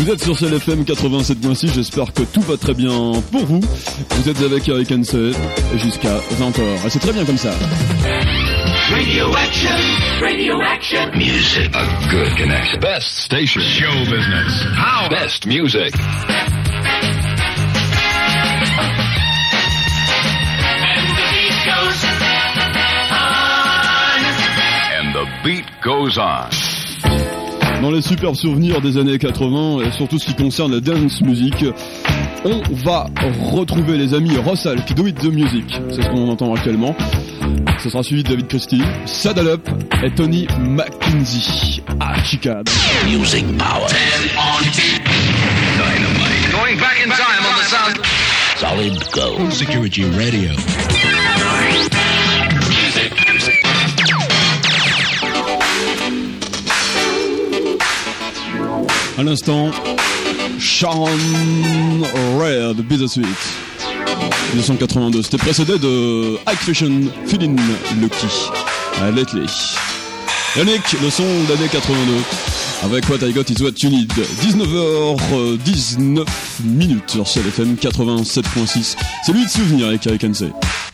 Vous êtes sur CLFM 87.6, j'espère que tout va très bien pour vous. Vous êtes avec Eric Hensey jusqu'à 20h. Et c'est très bien comme ça. Radio Action, music, a good connection. Best station, show business, how best music. And the beat goes on. Dans les superbes souvenirs des années 80, et surtout ce qui concerne la dance music, on va retrouver les amis Rossal qui do it the music. C'est ce qu'on entend actuellement. Ce sera suivi de David Christie, Saddle Up et Tony McKenzie à Chicago. Music power. 10 on dynamite. Going back in time on the sound. Solid gold. Security radio. Music. À l'instant, Sharon Red, Bittersweet, 1982. C'était précédé de Ike Fashion, Feelin' Lucky, Lately. Yannick, le son d'année 82, avec What I Got Is What You Need. 19h19 sur CLFM 87.6. C'est lui de souvenir avec Eric Hensey.